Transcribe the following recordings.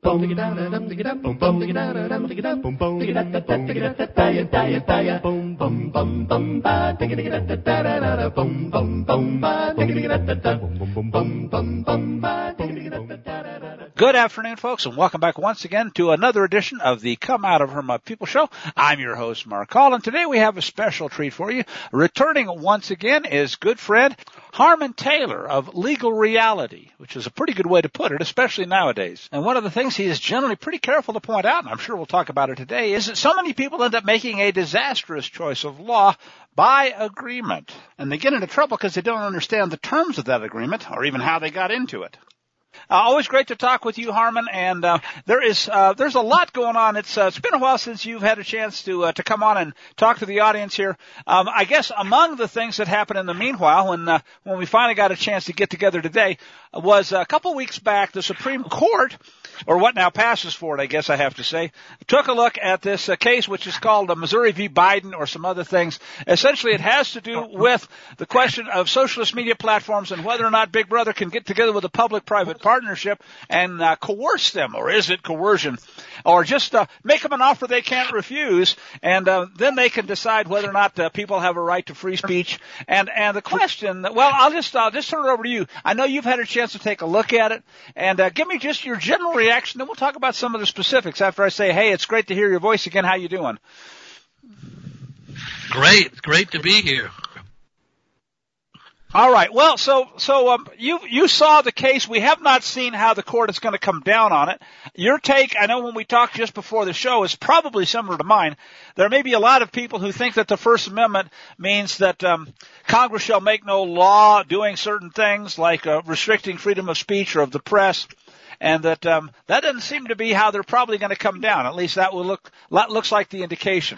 Good afternoon, folks, and welcome back once again to another edition of the Come Out of Her My People show. I'm your host, Mark Hall, and today we have a special treat for you. Returning once again is good friend Harmon Taylor of Legal Reality, which is a pretty good way to put it, especially nowadays. And one of the things he is generally pretty careful to point out, and I'm sure we'll talk about it today, is that so many people end up making a disastrous choice of law by agreement. And they get into trouble because they don't understand the terms of that agreement or even how they got into it. Always great to talk with you, Harmon, and there's a lot going on. It's been a while since you've had a chance to come on and talk to the audience here. I guess among the things that happened in the meanwhile, when we finally got a chance to get together today, was a couple weeks back, the Supreme Court, or what now passes for it, I guess I have to say, took a look at this case, which is called Missouri v. Biden, or some other things. Essentially, it has to do with the question of socialist media platforms and whether or not Big Brother can get together with a public-private partnership and coerce them, or is it coercion, or just make them an offer they can't refuse, and then they can decide whether or not people have a right to free speech. And the question, well, I'll just turn it over to you. I know you've had a chance to take a look at it, and give me just your general reaction, then we'll talk about some of the specifics after I say, hey, it's great to hear your voice again. How you doing? Great to be here. All right. Well, so you saw the case. We have not seen how the court is going to come down on it. Your take, I know when we talked just before the show, is probably similar to mine. There may be a lot of people who think that the First Amendment means that Congress shall make no law doing certain things like restricting freedom of speech or of the press. And that doesn't seem to be how they're probably going to come down. At least that looks like the indication.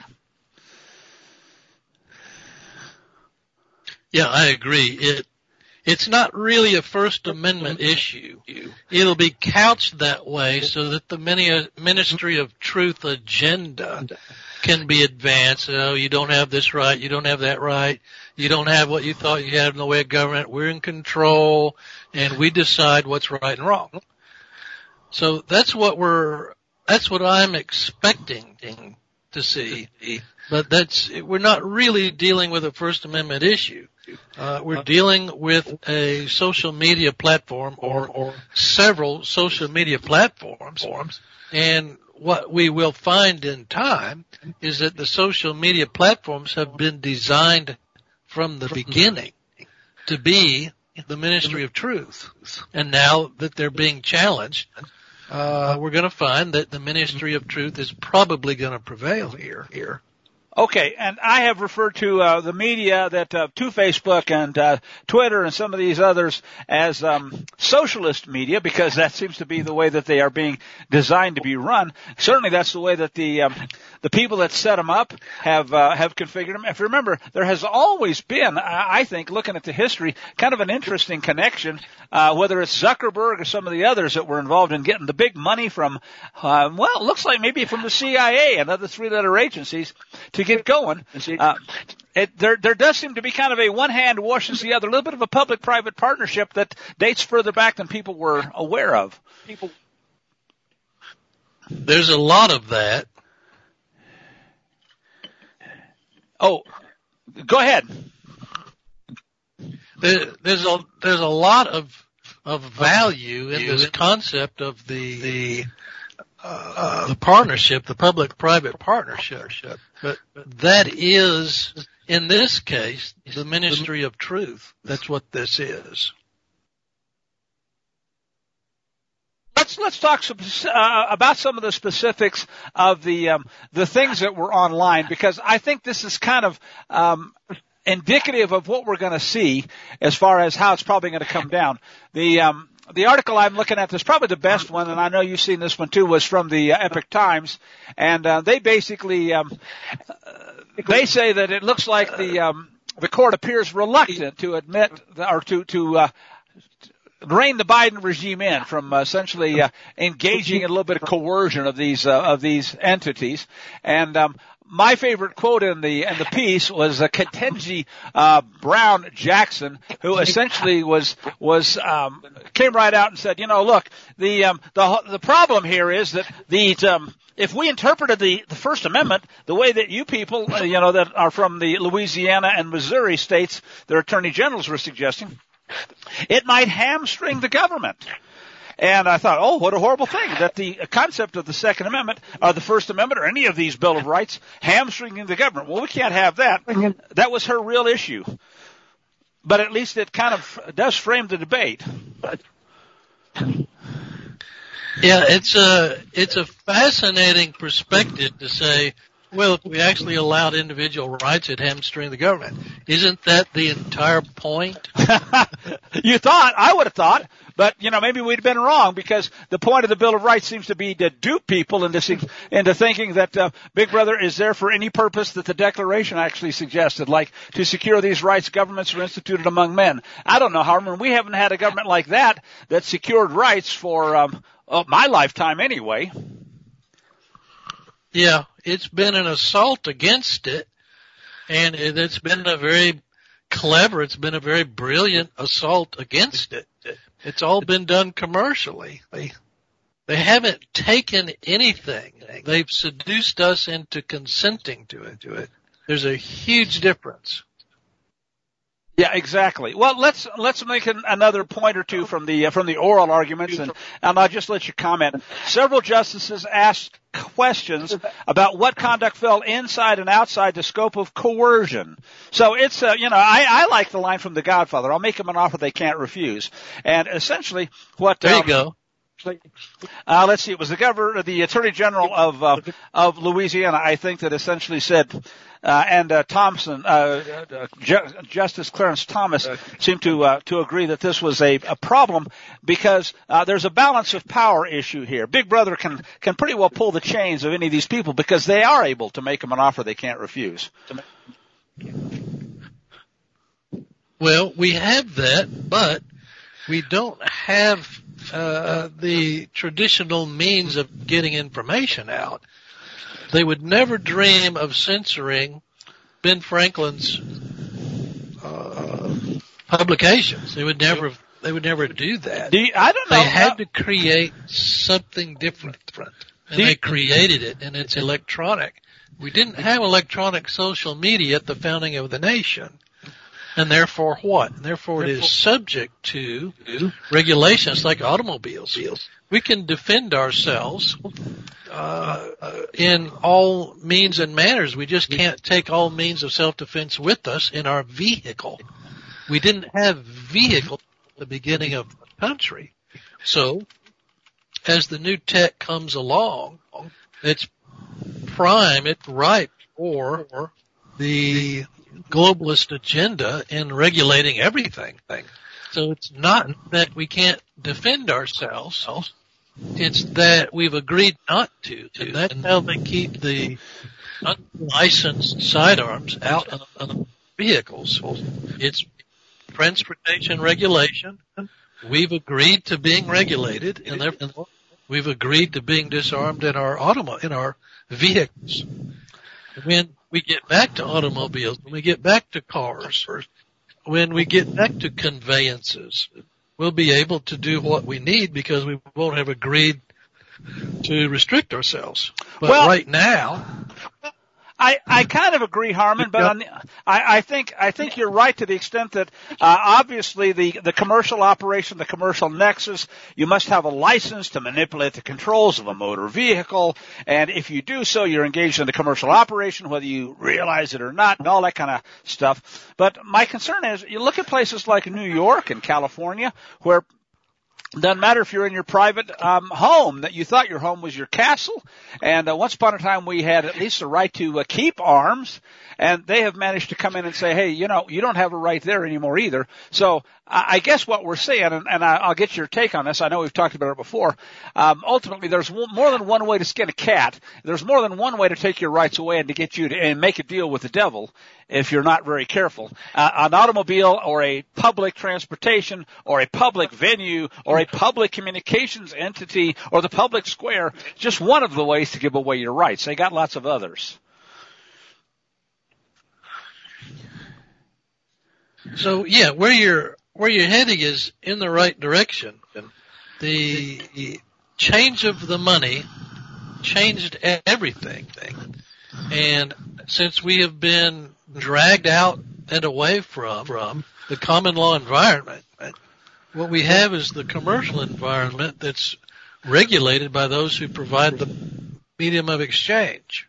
Yeah, I agree. It's not really a First Amendment issue. It'll be couched that way so that the Ministry of Truth agenda can be advanced. Oh, you don't have this right, you don't have that right, you don't have what you thought you had in the way of government. We're in control, and we decide what's right and wrong. So that's what I'm expecting to see. But we're not really dealing with a First Amendment issue. We're dealing with a social media platform or several social media platforms. And what we will find in time is that the social media platforms have been designed from the beginning to be the Ministry of Truth. And now that they're being challenged, we're going to find that the Ministry of Truth is probably going to prevail here. Okay, and I have referred to the media to Facebook and Twitter and some of these others as socialist media, because that seems to be the way that they are being designed to be run. Certainly, that's the way that the people that set them up have configured them. If you remember, there has always been, I think, looking at the history, kind of an interesting connection, whether it's Zuckerberg or some of the others that were involved in getting the big money from, it looks like maybe from the CIA and other three-letter agencies to get going. There does seem to be kind of a one hand washes the other, a little bit of a public-private partnership that dates further back than people were aware of. There's a lot of that. Oh, go ahead. There's a lot of value in this concept of the partnership, the public-private partnership. But that is, in this case, the Ministry of Truth. That's what this is. Let's talk about some of the specifics of the things that were online, because I think this is kind of indicative of what we're going to see as far as how it's probably going to come down. The article I'm looking at is probably the best one, and I know you've seen this one too, was from the Epoch Times, and they basically they say that it looks like the court appears reluctant to admit or to rein the Biden regime in from essentially engaging in a little bit of coercion of these entities, and my favorite quote in the piece was Ketanji Brown Jackson, who essentially came right out and said, look, the problem here is that if we interpreted the First Amendment the way that you people, that are from the Louisiana and Missouri states, their attorney generals were suggesting, it might hamstring the government. And I thought, oh, what a horrible thing that the concept of the Second Amendment or the First Amendment or any of these Bill of Rights hamstringing the government. Well, we can't have that. That was her real issue. But at least it kind of does frame the debate. Yeah, it's a fascinating perspective to say, well, if we actually allowed individual rights, it'd hamstring the government. Isn't that the entire point? You thought, I would have thought, but maybe we'd have been wrong, because the point of the Bill of Rights seems to be to dupe people into thinking that Big Brother is there for any purpose that the Declaration actually suggested, like to secure these rights, governments are instituted among men. I don't know, Harmon, we haven't had a government like that secured rights for my lifetime anyway. Yeah, it's been an assault against it, and it's been a very brilliant assault against it. It's all been done commercially. They haven't taken anything. They've seduced us into consenting to it. There's a huge difference. Yeah, exactly. Well, let's make another point or two from the oral arguments, and I'll just let you comment. Several justices asked questions about what conduct fell inside and outside the scope of coercion. So it's I like the line from The Godfather. I'll make them an offer they can't refuse. And essentially, what there you go. Let's see. It was the Attorney General of Louisiana, I think, that essentially said, and Thompson, Justice Clarence Thomas, seemed to agree that this was a problem because there's a balance of power issue here. Big Brother can pretty well pull the chains of any of these people because they are able to make them an offer they can't refuse. Well, we have that, but we don't have the traditional means of getting information out. They would never dream of censoring Ben Franklin's publications. They would never do that. I don't know. They had to create something different, and they created it, and it's electronic. We didn't have electronic social media at the founding of the nation. And therefore what? And therefore it is subject to regulations like automobiles. We can defend ourselves in all means and manners. We just can't take all means of self-defense with us in our vehicle. We didn't have vehicles at the beginning of the country. So as the new tech comes along, it's ripe for the globalist agenda in regulating everything. So it's not that we can't defend ourselves. It's that we've agreed not to. And that's how they keep the unlicensed sidearms out of vehicles. It's transportation regulation. We've agreed to being regulated, and therefore we've agreed to being disarmed in our vehicles. When we get back to automobiles, when we get back to cars, when we get back to conveyances, we'll be able to do what we need because we won't have agreed to restrict ourselves. But right now, I kind of agree, Harmon, but I think you're right to the extent that obviously the commercial operation, the commercial nexus, you must have a license to manipulate the controls of a motor vehicle, and if you do so, you're engaged in the commercial operation, whether you realize it or not, and all that kind of stuff. But my concern is, you look at places like New York and California, where it doesn't matter if you're in your private home, that you thought your home was your castle. And once upon a time, we had at least the right to keep arms. And they have managed to come in and say, hey, you don't have a right there anymore either. So I guess what we're saying, and I'll get your take on this. I know we've talked about it before. Ultimately, there's more than one way to skin a cat. There's more than one way to take your rights away and to get you to and make a deal with the devil if you're not very careful. An automobile or a public transportation or a public venue or a public communications entity or the public square, just one of the ways to give away your rights. They got lots of others. So yeah, where you're heading is in the right direction. The change of the money changed everything. And since we have been dragged out and away from the common law environment, what we have is the commercial environment that's regulated by those who provide the medium of exchange.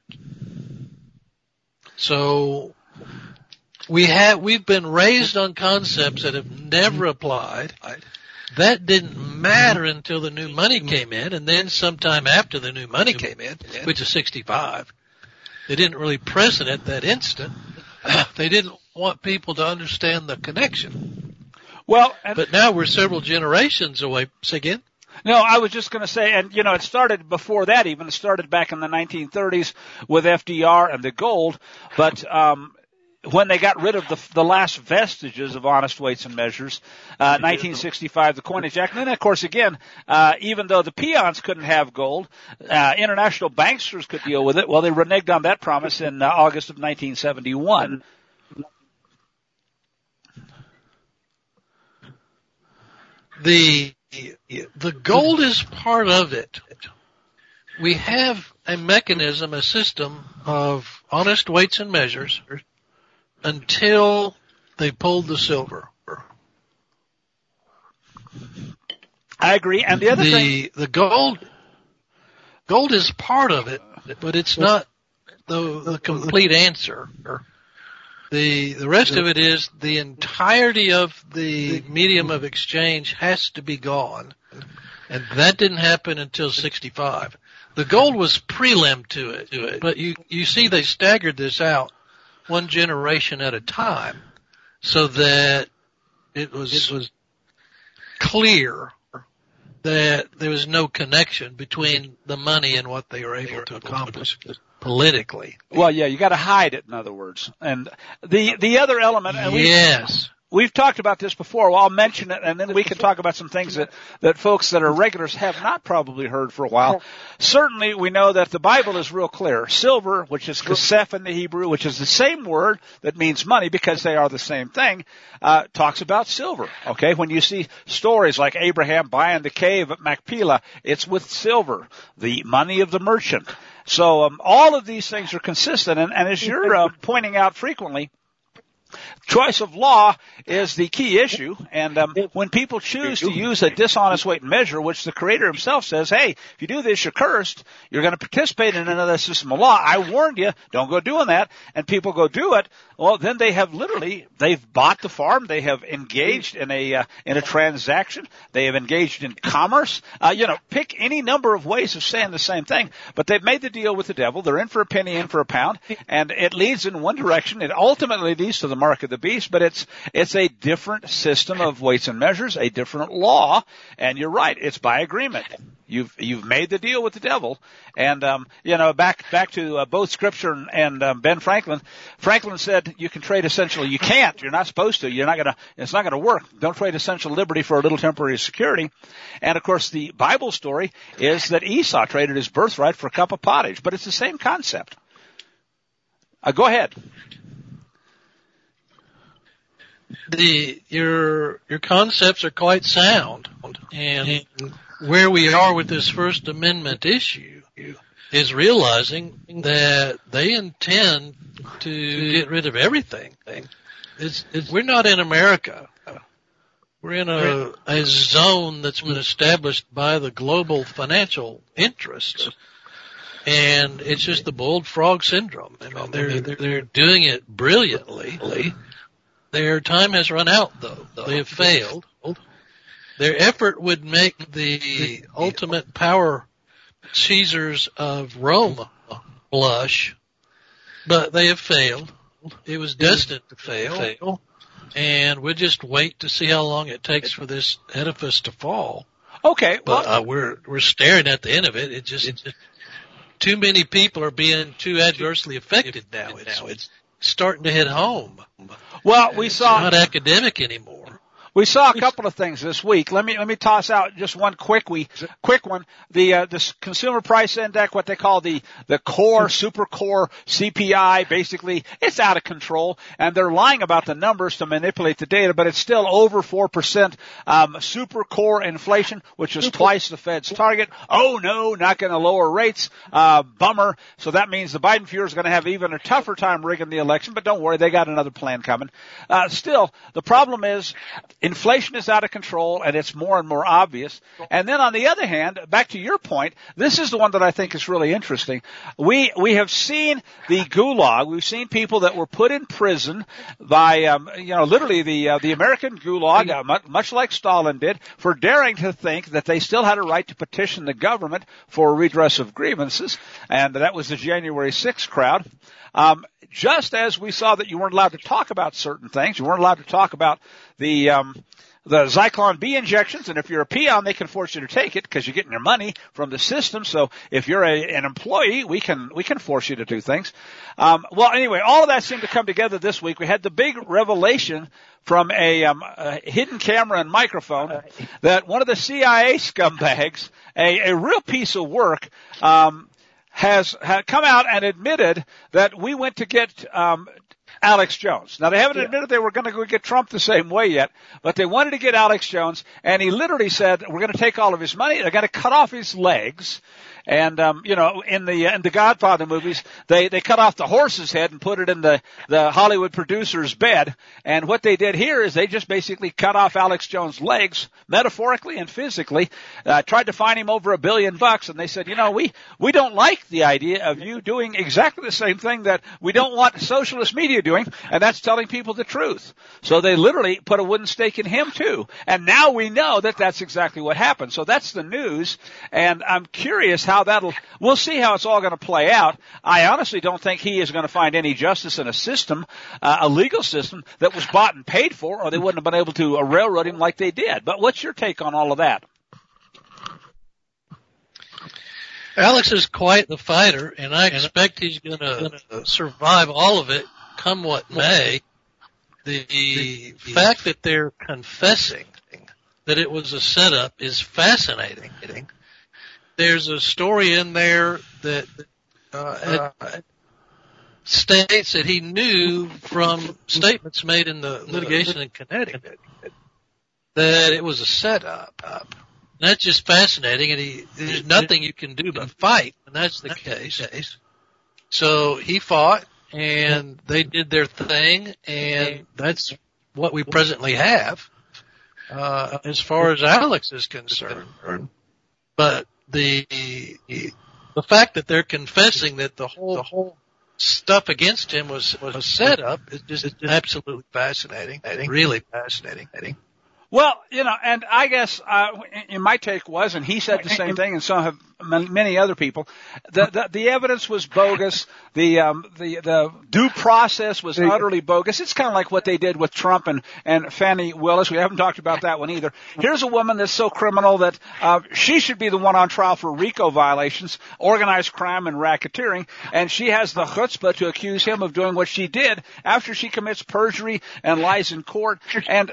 So we've been raised on concepts that have never applied. That didn't matter until the new money came in, and then sometime after the new money came in, which is 65, they didn't really press it at that instant. They didn't want people to understand the connection. Well, but now we're several generations away. Say again? No, I was just going to say, and it started before that even. It started back in the 1930s with FDR and the gold, but when they got rid of the last vestiges of honest weights and measures, 1965, the Coinage Act. And then, of course, again, even though the peons couldn't have gold, international banksters could deal with it. Well, they reneged on that promise in August of 1971. The gold is part of it. We have a mechanism, a system of honest weights and measures until they pulled the silver. I agree. And the other thing, the gold is part of it, but it's not the complete answer. The rest of it is the entirety of the medium of exchange has to be gone, and that didn't happen until 65. The gold was prelim to it, but you see they staggered this out one generation at a time so that it was clear that there was no connection between the money and what they were able to accomplish politically. Well, yeah, you got to hide it, in other words. And the other element, and we've talked about this before. Well, I'll mention it, and then we can talk about some things that folks that are regulars have not probably heard for a while. Certainly, we know that the Bible is real clear. Silver, which is kesef in the Hebrew, which is the same word that means money because they are the same thing, talks about silver. Okay, when you see stories like Abraham buying the cave at Machpelah, it's with silver, the money of the merchant. So all of these things are consistent, and as you're pointing out frequently, choice of law is the key issue, and when people choose to use a dishonest weight and measure, which the Creator himself says, hey, if you do this, you're cursed, you're going to participate in another system of law. I warned you, don't go doing that, and people go do it. Well, then they've bought the farm, they have engaged in a transaction, they have engaged in commerce. Pick any number of ways of saying the same thing, but they've made the deal with the devil. They're in for a penny, in for a pound, and it leads in one direction. It ultimately leads to the mark of the beast, but it's a different system of weights and measures, a different law, and you're right, it's by agreement. You've made the deal with the devil, and back to both Scripture and Ben Franklin. Franklin said you can trade essential. You can't. You're not supposed to. It's not gonna work. Don't trade essential liberty for a little temporary security. And of course, the Bible story is that Esau traded his birthright for a cup of pottage, but it's the same concept. Go ahead. Your concepts are quite sound, and where we are with this First Amendment issue is realizing that they intend to get rid of everything. We're not in America. We're in a zone that's been established by the global financial interests, and it's just the boiled frog syndrome. They're doing it brilliantly. Their time has run out, though. They have failed. Their effort would make the ultimate power Caesars of Rome blush, but they have failed. It was destined to fail, and we'll just wait to see how long it takes for this edifice to fall. Okay, but we're staring at the end of it. It just too many people are being too adversely affected now. It's starting to hit home. Well, we saw it's not academic anymore. We saw a couple of things this week. Let me toss out just one quick one. The consumer price index, what they call the core, super core CPI, basically it's out of control, and they're lying about the numbers to manipulate the data, but it's still over 4% super core inflation, which is twice the Fed's target. Oh no, not going to lower rates. Bummer. So that means the Biden Fuhrer is going to have even a tougher time rigging the election, but don't worry, they got another plan coming. Still, the problem is inflation is out of control, and it's more and more obvious. And then on the other hand, back to your point, this is the one that I think is really interesting. We have seen the gulag. We've seen people that were put in prison by, literally the American gulag, much like Stalin did, for daring to think that they still had a right to petition the government for redress of grievances. And that was the January 6th crowd. Just as we saw that you weren't allowed to talk about certain things, you weren't allowed to talk about the Zyklon B injections, and if you're a peon, they can force you to take it because you're getting your money from the system. So if you're an employee, we can force you to do things. Anyway, all of that seemed to come together this week. We had the big revelation from a hidden camera and microphone that one of the CIA scumbags, a real piece of work, has come out and admitted that we went to get Alex Jones. Now, they haven't admitted they were going to go get Trump the same way yet, but they wanted to get Alex Jones, and he literally said, we're going to take all of his money, they're going to cut off his legs. And, in the Godfather movies, they cut off the horse's head and put it in the Hollywood producer's bed. And what they did here is they just basically cut off Alex Jones' legs, metaphorically and physically, tried to fine him over $1 billion. And they said, we don't like the idea of you doing exactly the same thing that we don't want socialist media doing, and that's telling people the truth. So they literally put a wooden stake in him too. And now we know that that's exactly what happened. So that's the news. And I'm curious how we'll see how it's all going to play out. I honestly don't think he is going to find any justice in a system, a legal system that was bought and paid for, or they wouldn't have been able to railroad him like they did. But what's your take on all of that? Alex is quite the fighter, and I expect he's going to survive all of it, come what may. The fact that they're confessing that it was a setup is fascinating. There's a story in there that states that he knew from statements made in the litigation in Connecticut that it was a setup. That's just fascinating, and there's nothing you can do but fight, and that's the case. So he fought, and they did their thing, and that's what we presently have as far as Alex is concerned. But the fact that they're confessing that the whole stuff against him was a setup is just absolutely fascinating. Really fascinating. Well, and I guess my take was, and he said the same thing, and so have many other people, the evidence was bogus. The due process was utterly bogus. It's kind of like what they did with Trump and Fannie Willis. We haven't talked about that one either. Here's a woman that's so criminal that she should be the one on trial for RICO violations, organized crime and racketeering, and she has the chutzpah to accuse him of doing what she did after she commits perjury and lies in court. And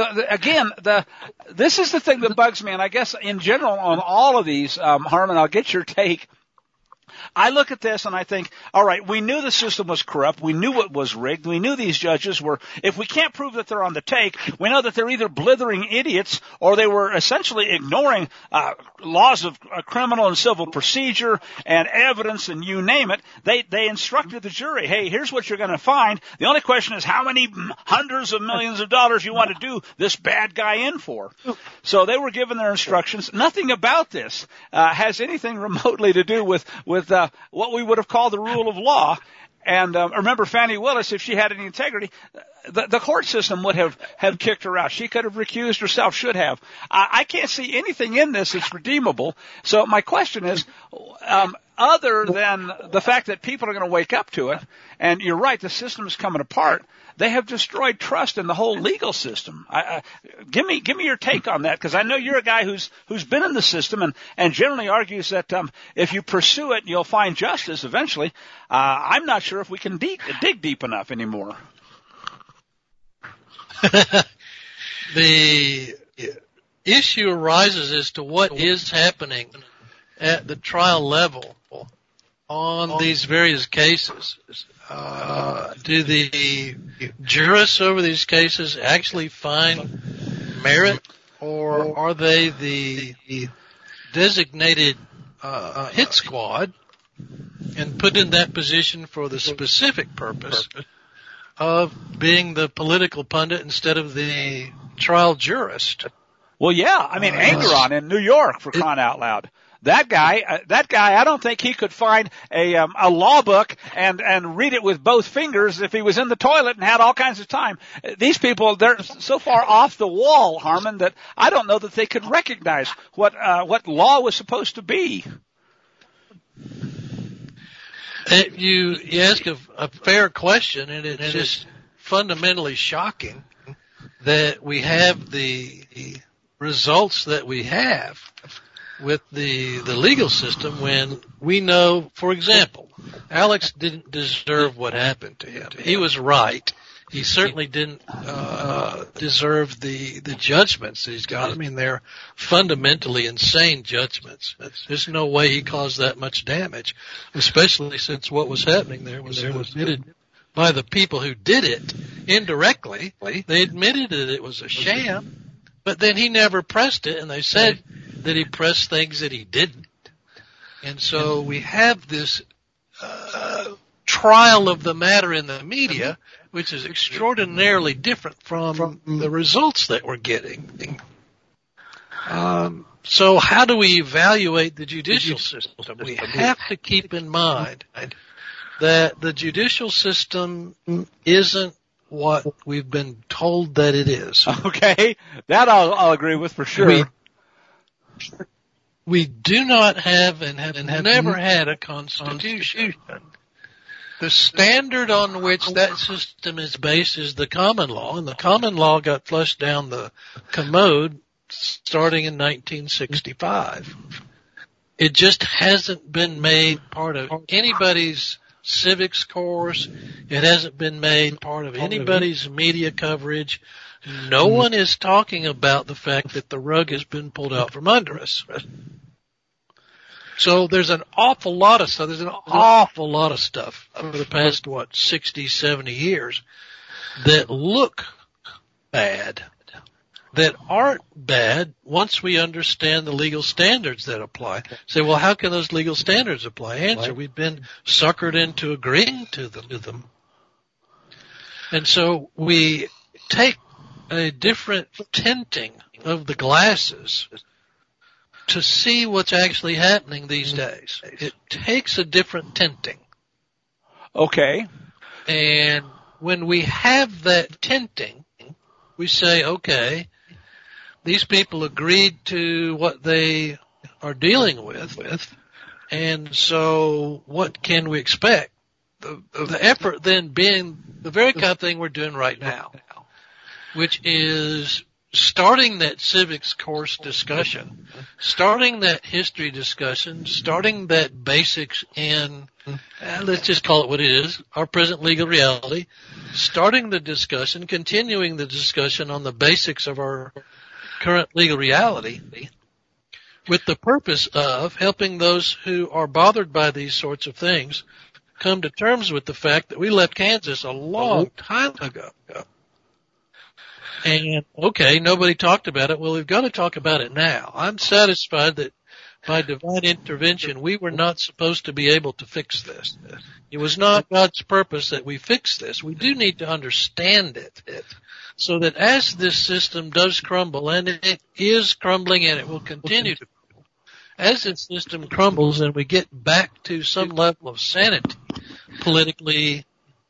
this is the thing that bugs me, and I guess in general on all of these, Harmon, I'll get your take. I look at this and I think, all right, we knew the system was corrupt. We knew it was rigged. We knew these judges were, if we can't prove that they're on the take, we know that they're either blithering idiots or they were essentially ignoring laws of criminal and civil procedure and evidence and you name it. They instructed the jury, hey, here's what you're going to find. The only question is how many hundreds of millions of dollars you want to do this bad guy in for. So they were given their instructions. Nothing about this has anything remotely to do with what we would have called the rule of law. And remember, Fannie Willis, if she had any integrity, the court system would have kicked her out. She could have recused herself, should have. I can't see anything in this that's redeemable. So my question is, other than the fact that people are going to wake up to it, and you're right, the system is coming apart, they have destroyed trust in the whole legal system. Give me your take on that, because I know you're a guy who's been in the system and generally argues that if you pursue it, you'll find justice eventually. I'm not sure if we can dig deep enough anymore. the issue arises as to what is happening at the trial level on these various cases. Do the jurists over these cases actually find merit, or are they the designated hit squad and put in that position for the specific purpose of being the political pundit instead of the trial jurist? Well, yeah. I mean, Engeron in New York, for crying out loud. That guy, I don't think he could find a law book and read it with both fingers if he was in the toilet and had all kinds of time. These people, they're so far off the wall, Harmon, that I don't know that they could recognize what law was supposed to be. You ask a fair question, and it's just fundamentally shocking that we have the results that we have with the legal system when we know, for example, Alex didn't deserve what happened to him. He was right. He certainly didn't deserve the judgments that he's got. I mean, they're fundamentally insane judgments. There's no way he caused that much damage, especially since what was happening there was admitted by the people who did it indirectly. They admitted that it was a sham, but then he never pressed it, and they said that he pressed things that he didn't. And so we have this trial of the matter in the media, which is extraordinarily different from the results that we're getting. So how do we evaluate the judicial system? We have to keep in mind that the judicial system isn't what we've been told that it is. Okay, that I'll agree with for sure. We do not have and have never had a constitution. The standard on which that system is based is the common law, and the common law got flushed down the commode starting in 1965. It just hasn't been made part of anybody's civics course. It hasn't been made part of anybody's media coverage. No one is talking about the fact that the rug has been pulled out from under us. So there's an awful lot of stuff. There's an awful lot of stuff over the past, 60, 70 years that look bad, that aren't bad once we understand the legal standards that apply. Say, well, how can those legal standards apply? Answer, we've been suckered into agreeing to them. And so we take a different tinting of the glasses to see what's actually happening these days. It takes a different tinting. Okay. And when we have that tinting, we say, okay, these people agreed to what they are dealing with, and so what can we expect? The effort then being the very kind of thing we're doing right now, which is starting that civics course discussion, starting that history discussion, starting that basics in, let's just call it what it is, our present legal reality, starting the discussion, continuing the discussion on the basics of our current legal reality, with the purpose of helping those who are bothered by these sorts of things come to terms with the fact that we left Kansas a long time ago. And, okay, nobody talked about it. Well, we've got to talk about it now. I'm satisfied that by divine intervention, we were not supposed to be able to fix this. It was not God's purpose that we fix this. We do need to understand it so that as this system does crumble, and it is crumbling and it will continue to crumble, as this system crumbles and we get back to some level of sanity politically,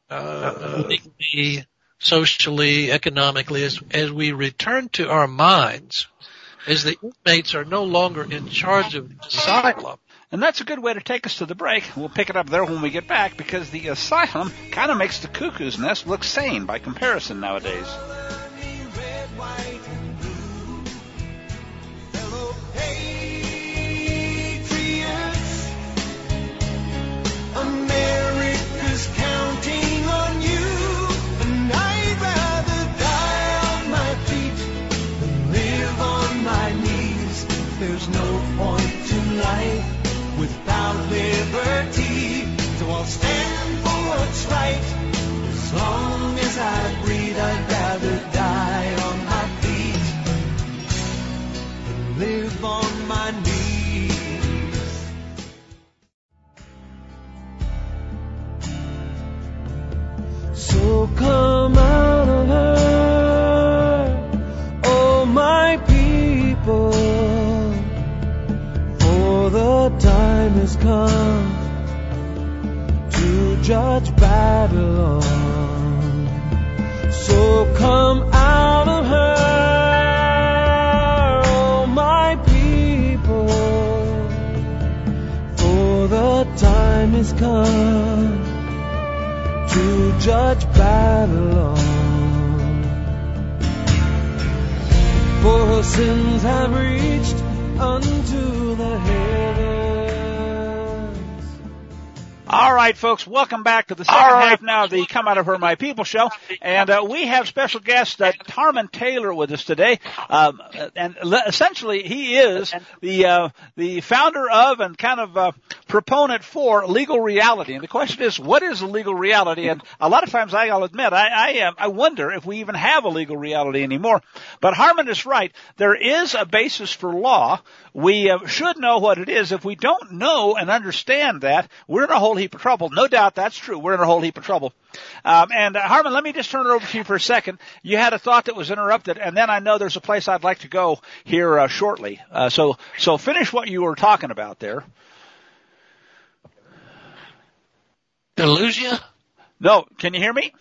socially, economically, as we return to our minds, as the inmates are no longer in charge of the asylum. And that's a good way to take us to the break. We'll pick it up there when we get back, because the asylum kind of makes the cuckoo's nest look sane by comparison nowadays. America's counting on you, and I'd rather die on my feet So come out of her, oh my people, for the time has come to judge Babylon. So come out of her, oh my people, for the time has come to judge Babylon. For her sins have reached unto the heavens. All right, folks, welcome back to the second half now of the Come Out of Her, My People show. And we have special guest Harmon Taylor with us today. And essentially, he is the founder of and kind of proponent for legal reality. And the question is, what is a legal reality? And a lot of times, I'll admit, I wonder if we even have a legal reality anymore. But Harmon is right. There is a basis for law. We should know what it is. If we don't know and understand that, we're in a whole heap of trouble. No doubt that's true. We're in a whole heap of trouble. And Harmon, let me just turn it over to you for a second. You had a thought that was interrupted, and then I know there's a place I'd like to go here shortly. So finish what you were talking about there. Did I lose you? No. Can you hear me?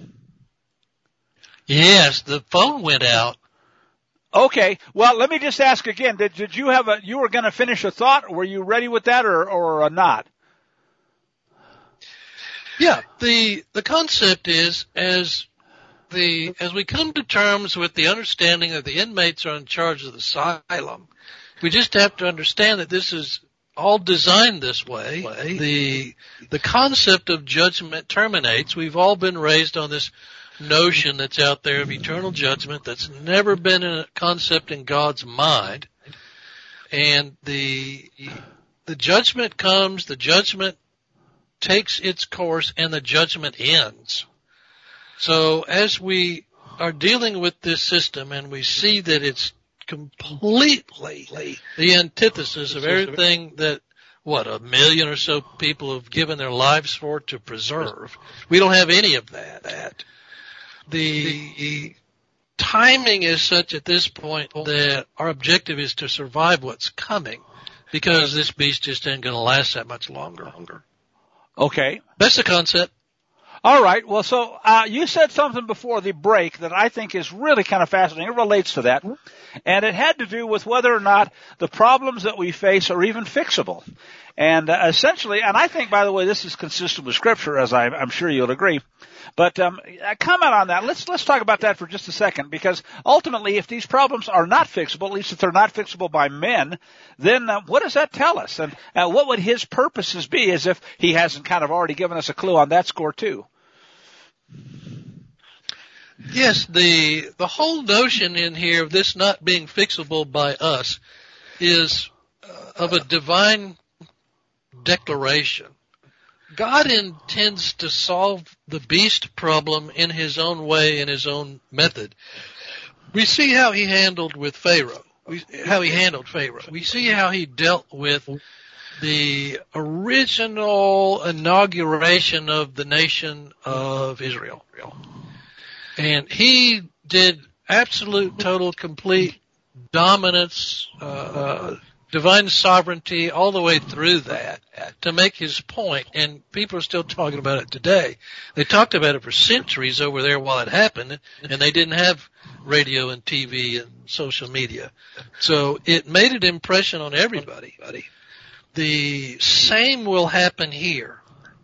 Yes, the phone went out. Okay. Well, let me just ask again. Did you you were going to finish a thought? Were you ready with that or not? Yeah, the concept is as we come to terms with the understanding that the inmates are in charge of the asylum, we just have to understand that this is all designed this way. The concept of judgment terminates. We've all been raised on this notion that's out there of eternal judgment that's never been a concept in God's mind. And the judgment comes, the judgment takes its course, and the judgment ends. So as we are dealing with this system and we see that it's completely the antithesis of everything that, 1 million or so people have given their lives for to preserve. We don't have any of that. The timing is such at this point that our objective is to survive what's coming, because this beast just ain't going to last that much longer. Okay. That's the concept. All right. Well, so you said something before the break that I think is really kind of fascinating. It relates to that. And it had to do with whether or not the problems that we face are even fixable. And essentially, and I think, by the way, this is consistent with Scripture, as I'm sure you'll agree. But comment on that. Let's talk about that for just a second, because ultimately, if these problems are not fixable, at least if they're not fixable by men, then what does that tell us? And what would his purposes be, as if he hasn't kind of already given us a clue on that score too? Yes, the whole notion in here of this not being fixable by us is of a divine declaration. God intends to solve the beast problem in his own way, in his own method. We see how he handled with Pharaoh. We see how he dealt with the original inauguration of the nation of Israel. And he did absolute, total, complete dominance, divine sovereignty all the way through that to make his point, and people are still talking about it today. They talked about it for centuries over there while it happened, and they didn't have radio and TV and social media. So it made an impression on everybody. The same will happen here.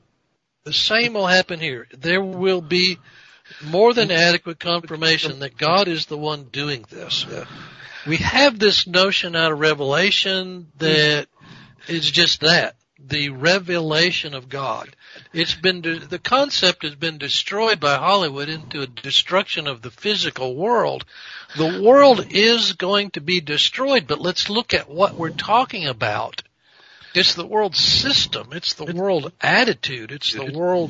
There will be more than adequate confirmation that God is the one doing this. We have this notion out of Revelation that is just that, the revelation of God. The concept has been destroyed by Hollywood into a destruction of the physical world. The world is going to be destroyed, but let's look at what we're talking about. It's the world system. It's the world attitude. It's the world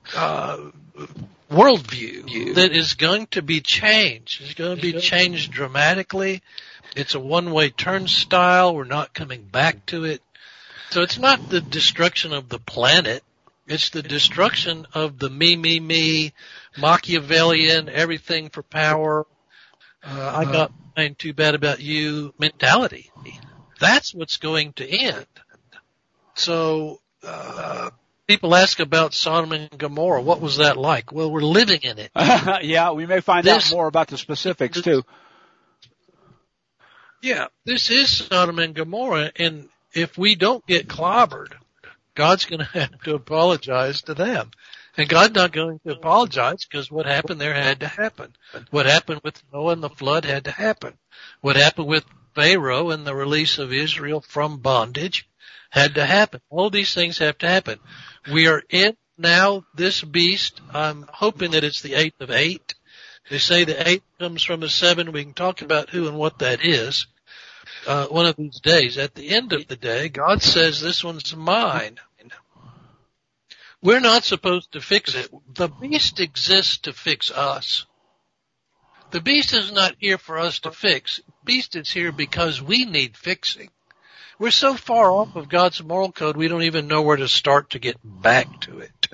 worldview that is going to be changed. It's going to be changed dramatically. It's a one-way turnstile. We're not coming back to it. So it's not the destruction of the planet. It's the destruction of the me, Machiavellian, everything for power. I got mine, too bad about you mentality. That's what's going to end. So, people ask about Sodom and Gomorrah. What was that like? Well, we're living in it. Yeah, we may find out more about the specifics too. Yeah, this is Sodom and Gomorrah, and if we don't get clobbered, God's going to have to apologize to them. And God's not going to apologize because what happened there had to happen. What happened with Noah and the flood had to happen. What happened with Pharaoh and the release of Israel from bondage had to happen. All these things have to happen. We are in now this beast. I'm hoping that it's the 8th of 8. They say the 8 comes from the 7. We can talk about who and what that is. One of these days. At the end of the day, God says this one's mine. We're not supposed to fix it. The beast exists to fix us. The beast is not here for us to fix. The beast is here because we need fixing. We're so far off of God's moral code, we don't even know where to start to get back to it.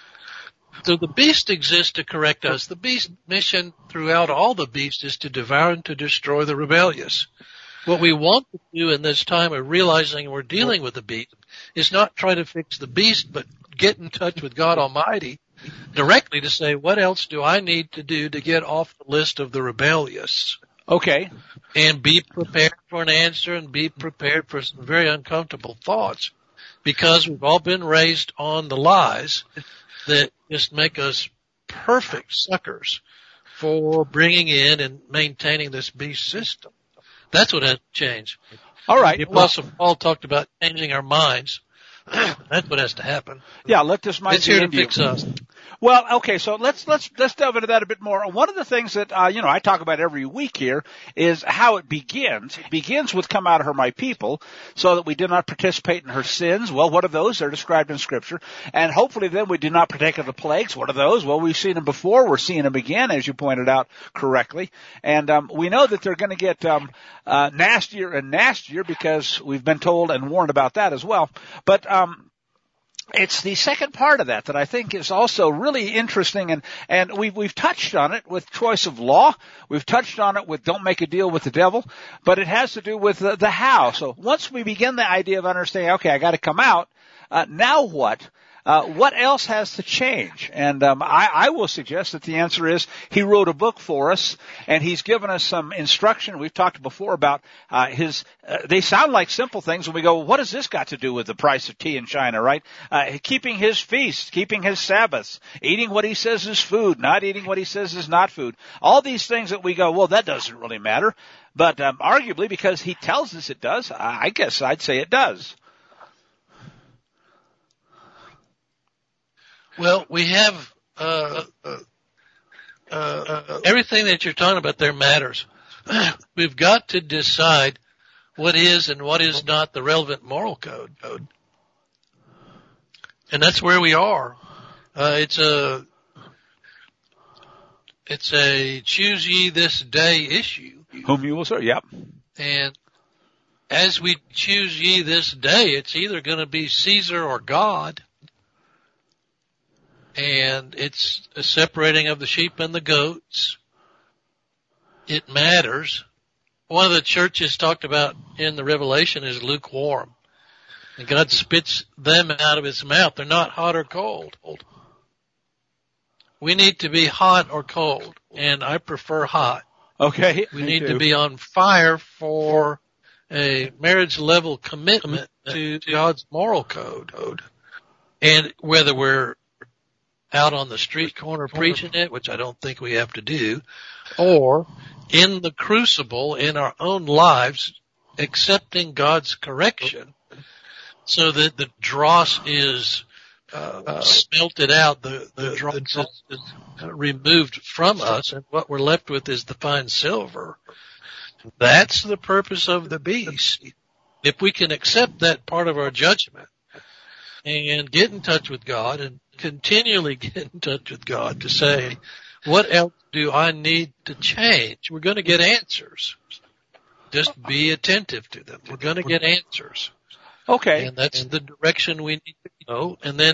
So the beast exists to correct us. The beast's mission throughout all the beasts is to devour and to destroy the rebellious. What we want to do in this time of realizing we're dealing with the beast is not try to fix the beast, but get in touch with God Almighty directly to say, what else do I need to do to get off the list of the rebellious? Okay. And be prepared for an answer and be prepared for some very uncomfortable thoughts, because we've all been raised on the lies that just make us perfect suckers for bringing in and maintaining this beast system. That's what has to change. All right. The Apostle Paul talked about changing our minds. That's what has to happen. Yeah, let this mind it's be here in to you. fix us. Well, okay, so let's delve into that a bit more. One of the things that I talk about every week here is how it begins. It begins with "Come out of her, my people," so that we do not participate in her sins. Well, what are those? They're described in Scripture. And hopefully then we do not partake of the plagues. What are those? Well, we've seen them before. We're seeing them again, as you pointed out correctly. And we know that they're going to get nastier and nastier because we've been told and warned about that as well. But it's the second part of that I think is also really interesting, and we've touched on it with choice of law. We've touched on it with don't make a deal with the devil, but it has to do with the how. So once we begin the idea of understanding, okay, I got to come out, now what? What else has to change? And I will suggest that the answer is he wrote a book for us, and he's given us some instruction. We've talked before about they sound like simple things when we go, what has this got to do with the price of tea in China, right? Keeping his feasts, keeping his Sabbaths, eating what he says is food, not eating what he says is not food. All these things that we go, well, that doesn't really matter. But arguably, because he tells us it does, I guess I'd say it does. Well, we have everything that you're talking about there matters. We've got to decide what is and what is not the relevant moral code. And that's where we are. It's a choose ye this day issue. Whom you will serve, yep. And as we choose ye this day, it's either going to be Caesar or God. And it's a separating of the sheep and the goats. It matters. One of the churches talked about in the Revelation is lukewarm. And God spits them out of his mouth. They're not hot or cold. We need to be hot or cold. And I prefer hot. Okay. We need to be on fire for a marriage level commitment to God's moral code. And whether we're out on the street corner preaching it, which I don't think we have to do, or in the crucible in our own lives, accepting God's correction so that the dross is smelted out, the dross is removed from us, and what we're left with is the fine silver. That's the purpose of the beast. If we can accept that part of our judgment and get in touch with God and continually get in touch with God to say, what else do I need to change? We're going to get answers. Just be attentive to them. We're going to get answers. Okay. And that's the direction we need to go. And then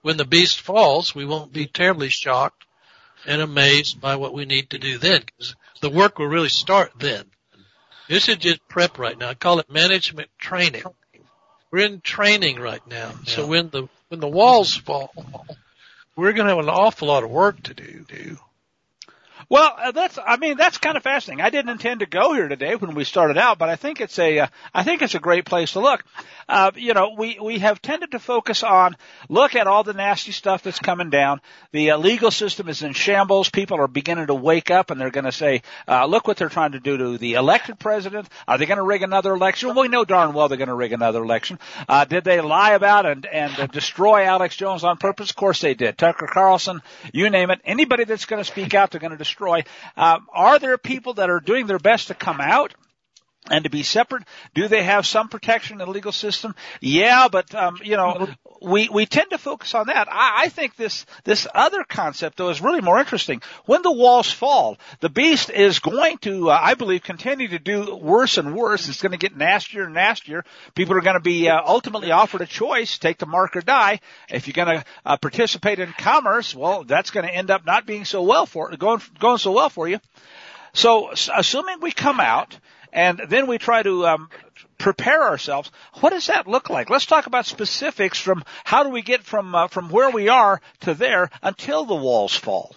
when the beast falls, we won't be terribly shocked and amazed by what we need to do then, because the work will really start then. This is just prep right now. I call it management training. We're in training right now. Yeah. So when the walls fall, we're going to have an awful lot of work to do. Well, that's kind of fascinating. I didn't intend to go here today when we started out, but I think it's a great place to look. We have tended to focus on, look at all the nasty stuff that's coming down. The legal system is in shambles. People are beginning to wake up, and they're going to say, look what they're trying to do to the elected president. Are they going to rig another election? Well, we know darn well they're going to rig another election. Did they lie about and destroy Alex Jones on purpose? Of course they did. Tucker Carlson, you name it. Anybody that's going to speak out, they're going to destroy. Are there people that are doing their best to come out and to be separate? Do they have some protection in the legal system? Yeah, but we tend to focus on that. I think this other concept, though, is really more interesting. When the walls fall, the beast is going to, I believe, continue to do worse and worse. It's going to get nastier and nastier. People are going to be ultimately offered a choice: take the mark or die. If you're going to participate in commerce, well, that's going to end up not being so well going so well for you. So, assuming we come out and then we try to prepare ourselves, what does that look like? Let's talk about specifics from how do we get from where we are to there until the walls fall.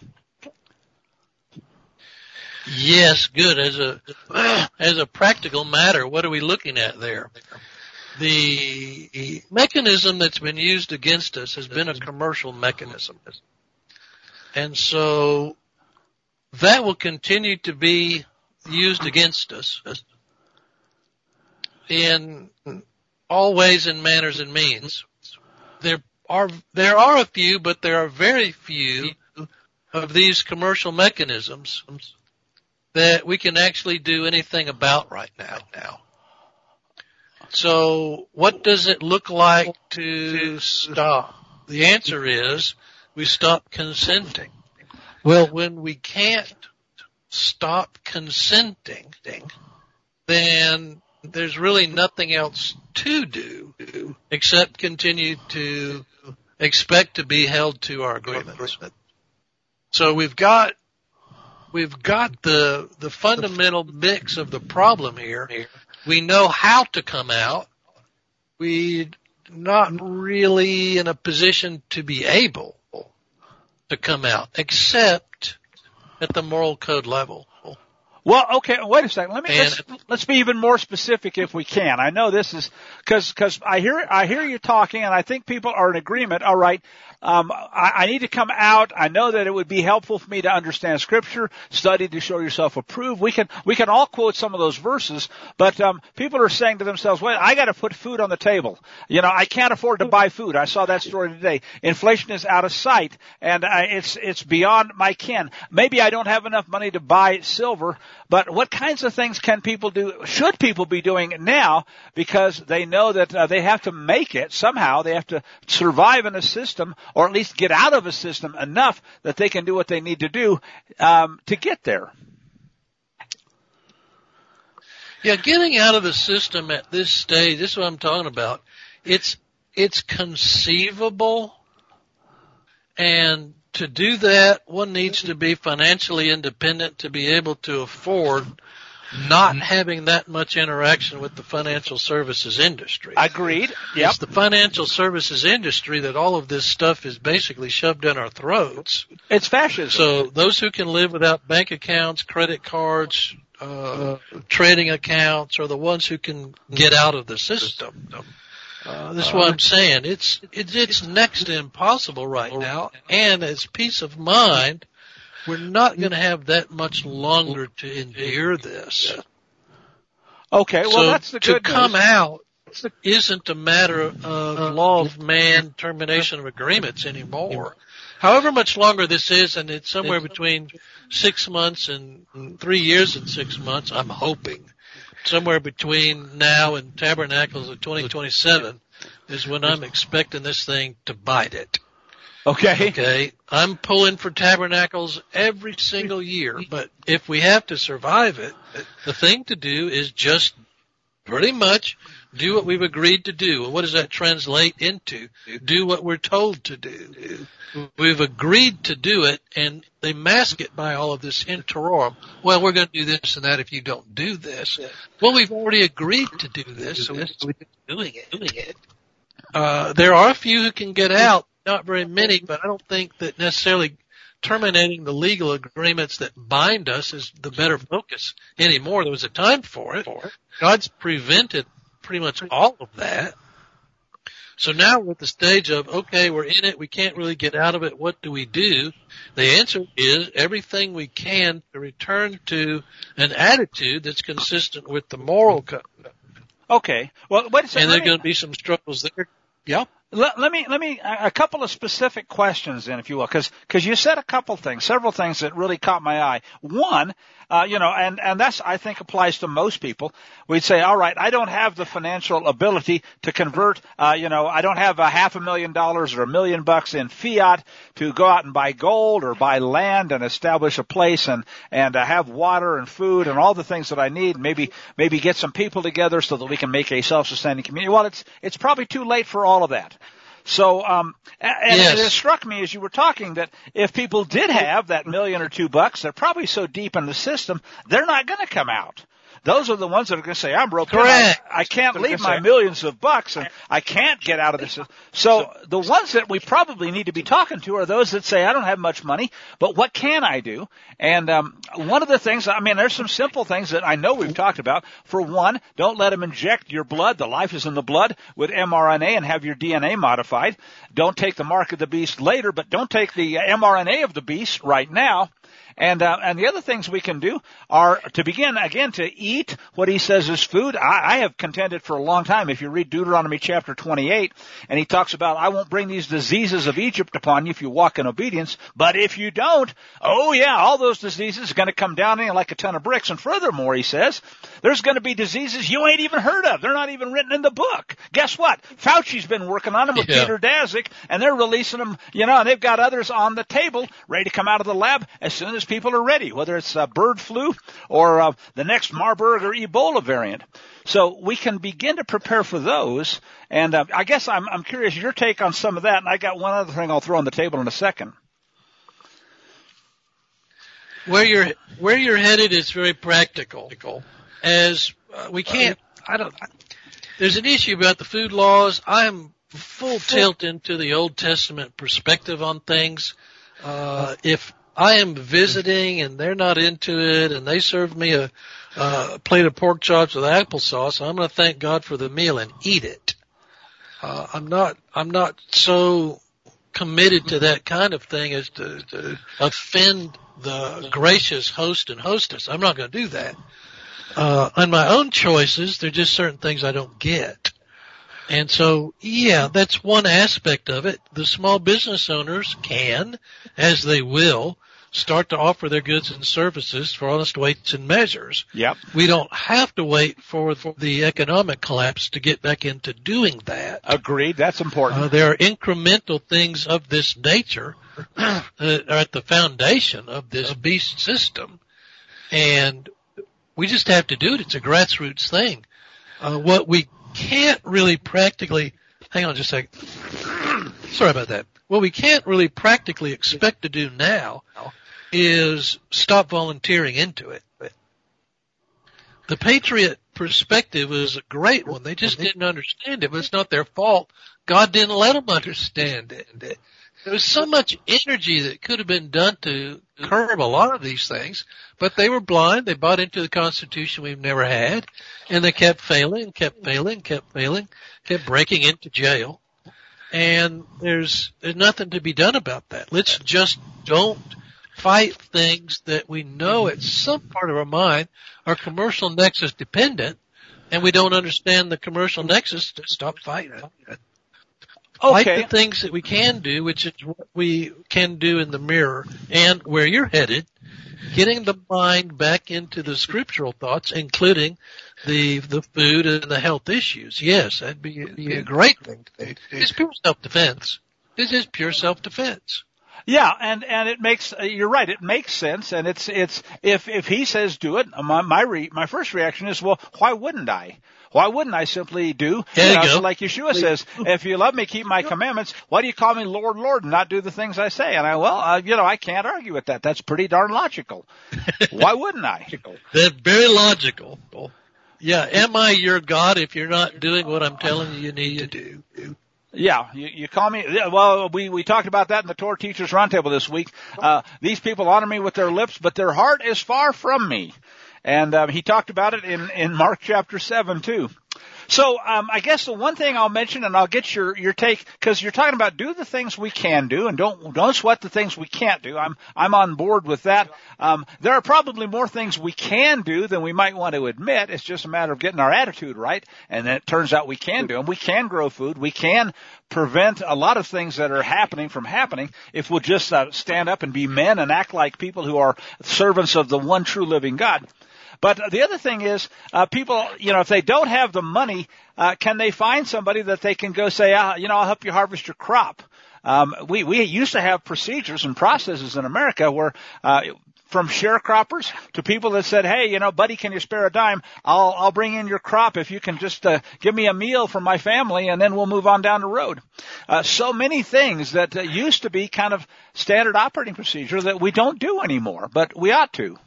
Yes, good. As a practical matter, what are we looking at there? The mechanism that's been used against us has been a commercial mechanism. And so that will continue to be used against us in all ways and manners and means. There are a few, but there are very few of these commercial mechanisms that we can actually do anything about right now. So what does it look like to stop? The answer is we stop consenting. Well, when we can't stop consenting, then there's really nothing else to do except continue to expect to be held to our agreements. So we've got the fundamental mix of the problem here. We know how to come out. We're not really in a position to be able to come out, except at the moral code level. Well, okay, wait a second. Let's be even more specific if we can. I know this is because I hear you talking, and I think people are in agreement. All right, I need to come out. I know that it would be helpful for me to understand Scripture, study to show yourself approved. We can all quote some of those verses, but people are saying to themselves, "Wait, I got to put food on the table. I can't afford to buy food." I saw that story today. Inflation is out of sight, and it's beyond my ken. Maybe I don't have enough money to buy silver. But what kinds of things can people do, should people be doing now, because they know that they have to make it somehow, they have to survive in a system, or at least get out of a system enough that they can do what they need to do to get there? Yeah, getting out of the system at this stage, this is what I'm talking about. It's conceivable, and to do that, one needs to be financially independent to be able to afford not having that much interaction with the financial services industry. Agreed. Yep. It's the financial services industry that all of this stuff is basically shoved down our throats. It's fascism. So those who can live without bank accounts, credit cards, trading accounts are the ones who can get out of the system. This is what I'm saying. It's next to impossible right now, and as peace of mind, we're not going to have that much longer to endure this. Okay, well, so that's the good news. To come out isn't a matter of law of man termination of agreements anymore. However much longer this is, and it's somewhere between 6 months and 3 years and 6 months, I'm hoping. Somewhere between now and Tabernacles of 2027 is when I'm expecting this thing to bite it. Okay. I'm pulling for Tabernacles every single year, but if we have to survive it, the thing to do is just Pretty much do what we've agreed to do. And what does that translate into? Do what we're told to do. We've agreed to do it, and they mask it by all of this interim. Well, we're going to do this and that if you don't do this. Well, we've already agreed to do this, so we're doing it. There are a few who can get out, not very many, but I don't think that necessarily terminating the legal agreements that bind us is the better focus anymore. There was a time for it. God's prevented pretty much all of that. So now we're at the stage of, okay, we're in it. We can't really get out of it. What do we do? The answer is everything we can to return to an attitude that's consistent with the moral code. Okay. Well, wait a second. And there are going to be some struggles there. Yeah. Let me, a couple of specific questions then, if you will, because you said several things that really caught my eye. One, and that's, I think, applies to most people. We'd say, all right, I don't have the financial ability to convert, I don't have $500,000 or $1 million in fiat to go out and buy gold or buy land and establish a place and have water and food and all the things that I need. Maybe get some people together so that we can make a self-sustaining community. Well, it's probably too late for all of that. So, yes. It struck me as you were talking that if people did have that $1 million or $2 bucks, they're probably so deep in the system, they're not going to come out. Those are the ones that are going to say, I'm broke. Correct. I can't leave my millions of bucks and I can't get out of this. So the ones that we probably need to be talking to are those that say, I don't have much money, but what can I do? And one of the things, there's some simple things that I know we've talked about. For one, don't let them inject your blood. The life is in the blood with mRNA and have your DNA modified. Don't take the mark of the beast later, but don't take the mRNA of the beast right now. And the other things we can do are to begin, again, to eat what he says is food. I have contended for a long time. If you read Deuteronomy chapter 28, and he talks about, I won't bring these diseases of Egypt upon you if you walk in obedience, but if you don't, oh yeah, all those diseases are going to come down on you like a ton of bricks. And furthermore, he says, there's going to be diseases you ain't even heard of. They're not even written in the book. Guess what? Fauci's been working on them with Peter Daszak, and they're releasing them, and they've got others on the table ready to come out of the lab as soon as people are ready, whether it's bird flu or the next Marburg or Ebola variant. So we can begin to prepare for those. And I guess I'm curious your take on some of that. And I got one other thing I'll throw on the table in a second. Where you're headed is very practical. As we can't, there's an issue about the food laws. I'm full tilt into the Old Testament perspective on things. If I am visiting and they're not into it and they serve me a plate of pork chops with applesauce, I'm going to thank God for the meal and eat it. I'm not so committed to that kind of thing as to offend the gracious host and hostess. I'm not going to do that. On my own choices, there are just certain things I don't get. And so, yeah, that's one aspect of it. The small business owners can, as they will, start to offer their goods and services for honest weights and measures. Yep. We don't have to wait for the economic collapse to get back into doing that. Agreed. That's important. There are incremental things of this nature that are at the foundation of this beast system. And we just have to do it. It's a grassroots thing. What we can't really practically, hang on just a second. Sorry about that. What we can't really practically expect to do now is stop volunteering into it. The Patriot perspective is a great one. They just didn't understand it, but it's not their fault. God didn't let them understand it. There was so much energy that could have been done to curb a lot of these things, but they were blind. They bought into the Constitution we've never had, and they kept failing, kept breaking into jail. And there's nothing to be done about that. Let's just don't fight things that we know at some part of our mind are commercial nexus dependent, and we don't understand the commercial nexus to stop fighting it. Okay. Fight the things that we can do, which is what we can do in the mirror, and where you're headed, getting the mind back into the scriptural thoughts, including the food and the health issues. Yes, that'd be a great thing to do. It's pure self-defense. This is pure self-defense. Yeah, and it makes, you're right, it makes sense, and it's, if he says do it, my first reaction is, well, why wouldn't I? Why wouldn't I simply do, go. like Yeshua says, if you love me, keep my commandments. Why do you call me Lord, Lord, and not do the things I say? And I can't argue with that. That's pretty darn logical. Why wouldn't I? That's very logical. Yeah, am I your God if you're not doing what I'm telling you need to do? Yeah, you call me. Well, we talked about that in the Torah Teachers Roundtable this week. These people honor me with their lips, but their heart is far from me. And he talked about it in Mark chapter 7 too. So I guess the one thing I'll mention, and I'll get your take, because you're talking about do the things we can do, and don't sweat the things we can't do. I'm on board with that. There are probably more things we can do than we might want to admit. It's just a matter of getting our attitude right, and then it turns out we can do them. We can grow food. We can prevent a lot of things that are happening from happening if we'll just stand up and be men and act like people who are servants of the one true living God. But the other thing is, people, if they don't have the money, can they find somebody that they can go say, I'll help you harvest your crop? We used to have procedures and processes in America where, from sharecroppers to people that said, hey, buddy, can you spare a dime? I'll bring in your crop if you can just, give me a meal for my family, and then we'll move on down the road. So many things that used to be kind of standard operating procedure that we don't do anymore, but we ought to.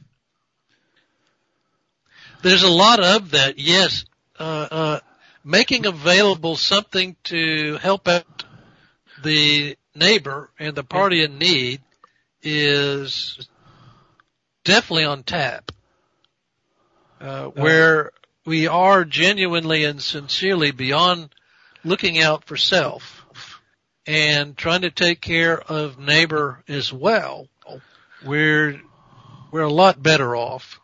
There's a lot of that, yes. Making available something to help out the neighbor and the party in need is definitely on tap. Where we are genuinely and sincerely beyond looking out for self and trying to take care of neighbor as well, we're a lot better off.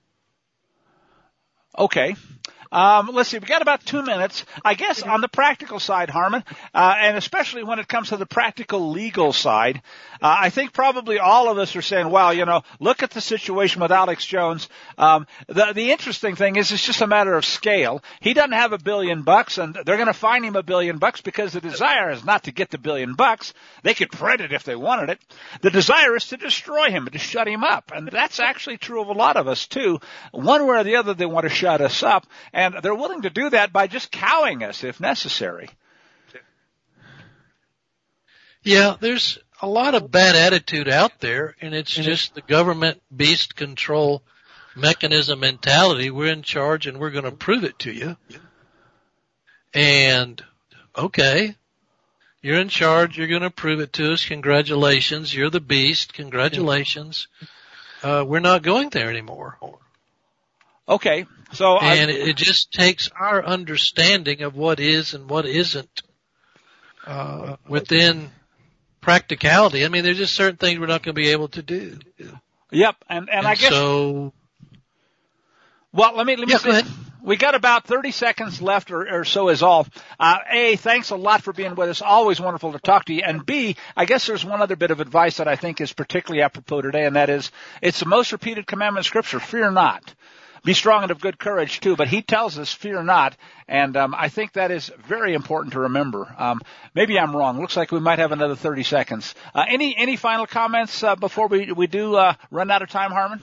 Okay. Let's see. We got about 2 minutes. I guess on the practical side, Harmon, and especially when it comes to the practical legal side, I think probably all of us are saying, wow, look at the situation with Alex Jones. The interesting thing is it's just a matter of scale. He doesn't have $1 billion, and they're going to fine him $1 billion because the desire is not to get the $1 billion. They could print it if they wanted it. The desire is to destroy him, to shut him up. And that's actually true of a lot of us too. One way or the other, they want to shut us up. And they're willing to do that by just cowing us if necessary. Yeah, there's a lot of bad attitude out there, and it's just the government beast control mechanism mentality. We're in charge, and we're going to prove it to you. And, okay, you're in charge. You're going to prove it to us. Congratulations. You're the beast. Congratulations. We're not going there anymore. Okay. So it just takes our understanding of what is and what isn't within practicality. I mean, there's just certain things we're not going to be able to do. Yep, and I guess so. Well, let me go ahead. We got about 30 seconds left or so is all. A, thanks a lot for being with us. Always wonderful to talk to you. And B, I guess there's one other bit of advice that I think is particularly apropos today, and that is it's the most repeated commandment in Scripture, fear not. Be strong and of good courage too, but he tells us fear not, and I think that is very important to remember. Maybe I'm wrong. Looks like we might have another 30 seconds. Any final comments before we do run out of time, Harmon?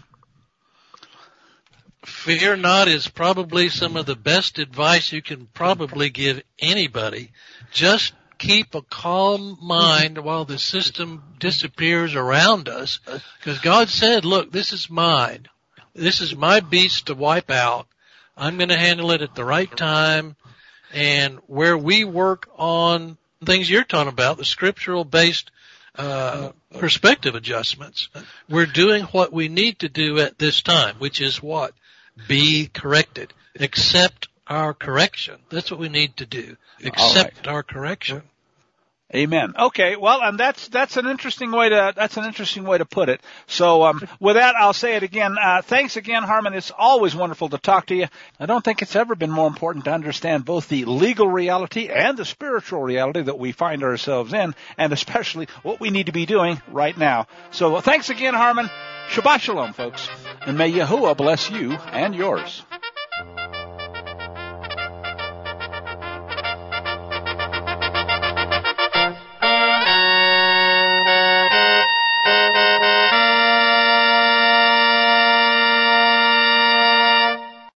Fear not is probably some of the best advice you can probably give anybody. Just keep a calm mind while the system disappears around us, because God said, look, this is mine. This is my beast to wipe out. I'm going to handle it at the right time. And where we work on things you're talking about, the scriptural-based perspective adjustments, we're doing what we need to do at this time, which is what? Be corrected. Accept our correction. That's what we need to do. Accept our correction. Amen. Okay, well, and that's an interesting way to put it. So with that, I'll say it again. Thanks again, Harmon. It's always wonderful to talk to you. I don't think it's ever been more important to understand both the legal reality and the spiritual reality that we find ourselves in, and especially what we need to be doing right now. So thanks again, Harmon. Shabbat shalom, folks, and may Yahuwah bless you and yours.